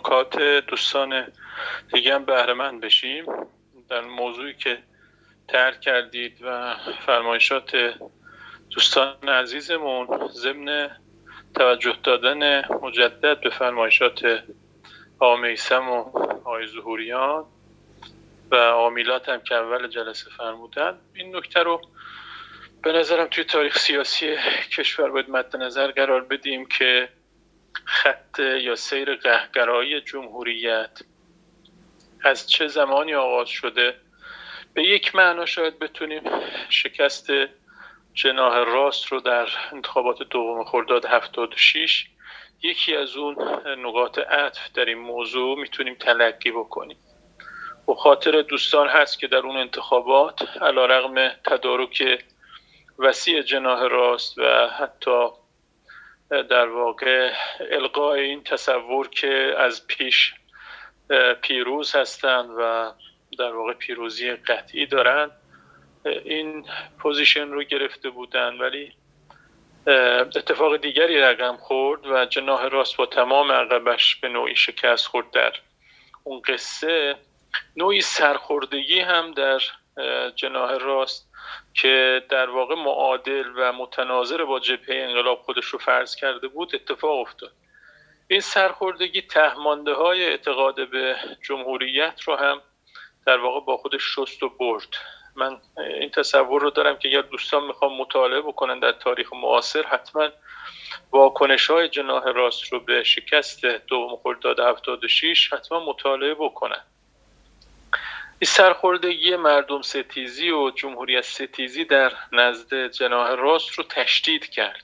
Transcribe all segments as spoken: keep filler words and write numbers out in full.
نکات دوستان دیگه هم بهره مند بشیم در موضوعی که طرح کردید و فرمایشات دوستان عزیزمون، ضمن توجه دادن مجدد به فرمایشات آقا میثم و آقای ظهوریان و آقا میلاد هم که اول جلسه فرمودن، این نکته رو به نظرم توی تاریخ سیاسی کشور باید مد نظر قرار بدیم که خط یا سیر قهرگرایی جمهوریت از چه زمانی آغاز شده. به یک معنا شاید بتونیم شکست جناح راست رو در انتخابات دوم خرداد هفتاد و شش یکی از اون نقاط عطف در این موضوع میتونیم تلقی بکنیم. و خاطر دوستان هست که در اون انتخابات علیرغم تدارک وسیع جناح راست و حتی در واقع القای این تصور که از پیش پیروز هستند و در واقع پیروزی قطعی دارن، این پوزیشن رو گرفته بودن، ولی اتفاق دیگری رقم خورد و جناح راست با تمام عقبش به نوعی شکست خورد. در اون قصه نوعی سرخوردگی هم در جناح راست که در واقع معادل و متناظر با جبهه انقلاب خودش رو فرض کرده بود اتفاق افتاد. این سرخوردگی تهمانده های اعتقاد به جمهوریت رو هم در واقع با خودش شست و برد. من این تصور رو دارم که اگر دوستان میخوام مطالعه بکنن در تاریخ معاصر، حتما واکنش های جناح راست رو به شکست دوم خرداد هفتاد و شش حتما مطالعه بکنن. این سرخوردگی مردم ستیزی و جمهوریت ستیزی در نزد جناح راست رو تشدید کرد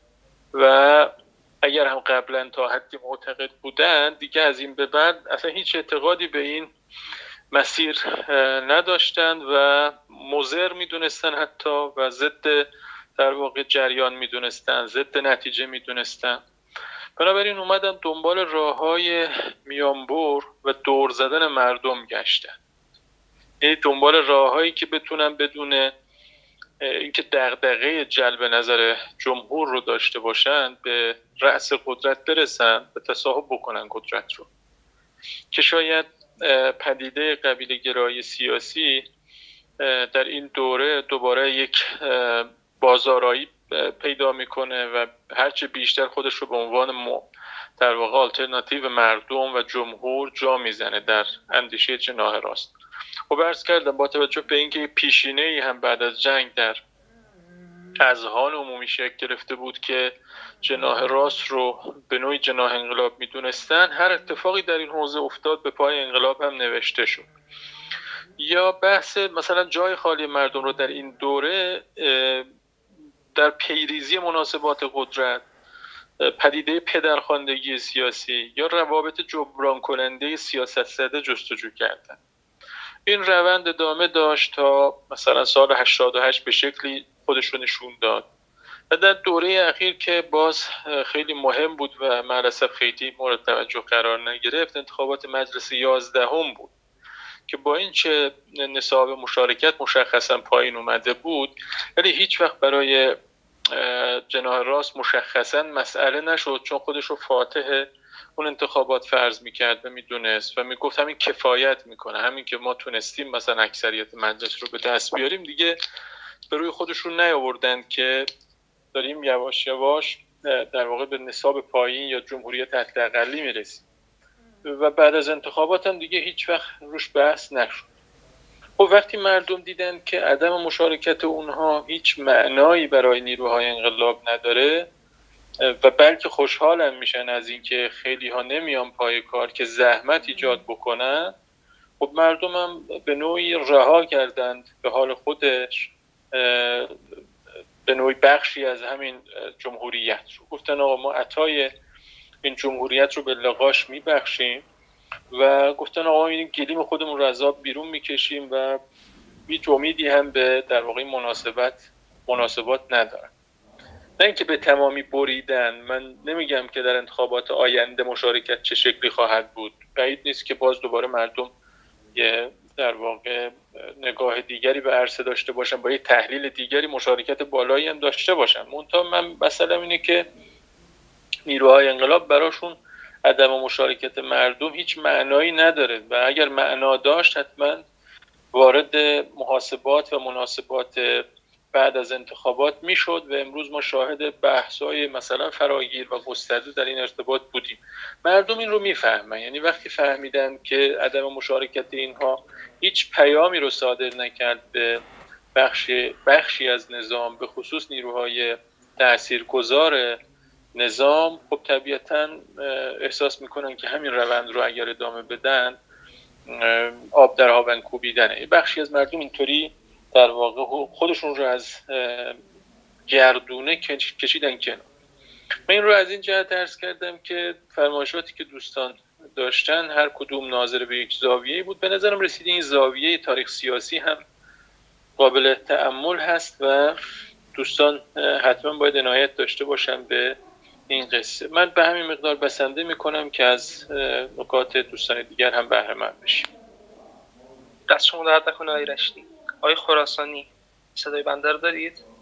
و اگر هم قبلا تا حدی معتقد بودن، دیگه از این به بعد اصلا هیچ اعتقادی به این مسیر نداشتند و مضر میدونستن حتی و ضد در واقع جریان میدونستن، ضد نتیجه میدونستن. بنابراین اومدن دنبال راههای میانبر و دور زدن مردم گشتن، یعنی دنبال راههایی که بتونن بدون اینکه دغدغه جلب نظر جمهور رو داشته باشن به رأس قدرت برسن و تصاحب بکنن قدرت رو، که شاید پدیده قبیله گرایی سیاسی در این دوره دوباره یک بازارایی پیدا میکنه و هرچه بیشتر خودش رو به عنوان در واقع آلترناتیو مردم و جمهور جا میزنه در اندیشه جناح راست. خب عرض کردم با توجه به اینکه پیشینه‌ای هم بعد از جنگ در اذهان عمومی شکل گرفته بود که جناح راست رو به نوعی جناح انقلاب میدونستن، هر اتفاقی در این حوزه افتاد به پای انقلاب هم نوشته شد. یا بحث مثلا جای خالی مردم رو در این دوره در پیریزی مناسبات قدرت، پدیده پدرخواندگی سیاسی یا روابط جبران کننده سیاست زده جستجو کردن. این روند ادامه داشت تا مثلا سال هشتاد و هشت به شکلی خودش رو نشون داد و در دوره اخیر که باز خیلی مهم بود و مع خیلی مورد توجه قرار نگرفت، انتخابات مجلس یازدهم بود که با این چه نصاب مشارکت مشخصا پایین اومده بود، ولی هیچ وقت برای جناح راست مشخصا مسئله نشد، چون خودش رو فاتح اون انتخابات فرض میکرد و میدونست و میگفت همین کفایت میکنه، همین که ما تونستیم مثلا اکثریت مجلس رو به دست بیاریم دیگه به روی خودشون نیاوردن که داریم یواش یواش در واقع به نصاب پایین یا جمهوریت حداقلی میرسیم و بعد از انتخابات هم دیگه هیچ وقت روش بحث نشد. خب وقتی مردم دیدن که عدم مشارکت اونها هیچ معنایی برای نیروهای انقلاب نداره و بلکه خوشحالم میشن از اینکه خیلی ها نمیان پای کار که زحمت ایجاد بکنن، خب مردم هم به نوعی رها کردند به حال خودش به نوعی بخشی از همین جمهوریت رو. گفتن آقا ما عطای این جمهوریت رو به لقاش میبخشیم و گفتن آقا این گلیم خودمون رو از آب بیرون میکشیم و هیچ امیدی هم به در واقع مناسبت مناسبات ندارن. نه اینکه به تمامی بریدن، من نمیگم که در انتخابات آینده مشارکت چه شکلی خواهد بود، بعید نیست که باز دوباره مردم یه در واقع نگاه دیگری به عرصه داشته باشن، با یه تحلیل دیگری مشارکت بالایی هم داشته باشن. منتها من مثلا اینه که نیروهای انقلاب براشون عدم مشارکت مردم هیچ معنایی نداره و اگر معنا داشت حتما وارد محاسبات و مناسبات بعد از انتخابات میشد و امروز ما شاهد بحث‌های مثلا فراگیر و گسترده در این ارتباط بودیم. مردم این رو میفهمن، یعنی وقتی فهمیدن که عدم مشارکت اینها هیچ پیامی رو صادر نکرد به بخشی بخشی از نظام، به خصوص نیروهای تاثیرگذار نظام، خب طبیعتاً احساس میکنن که همین روند رو اگر ادامه بدن آب در هاون کوبیدنه. بخشی از مردم اینطوری در واقع خودشون رو از گردونه کشیدن کنار. من این رو از این جهت عرض کردم که فرمایشاتی که دوستان داشتن هر کدوم ناظر به یک زاویه‌ای بود. به نظرم رسید این زاویه تاریخ سیاسی هم قابل تأمل هست و دوستان حتما باید عنایت داشته باشن به این قصه. من به همین مقدار بسنده میکنم که از نکات دوستان دیگر هم بهره مند بشیم. دست شما درد نکنه آقای رشدی. آقای خراسانی صدای بنده رو دارید؟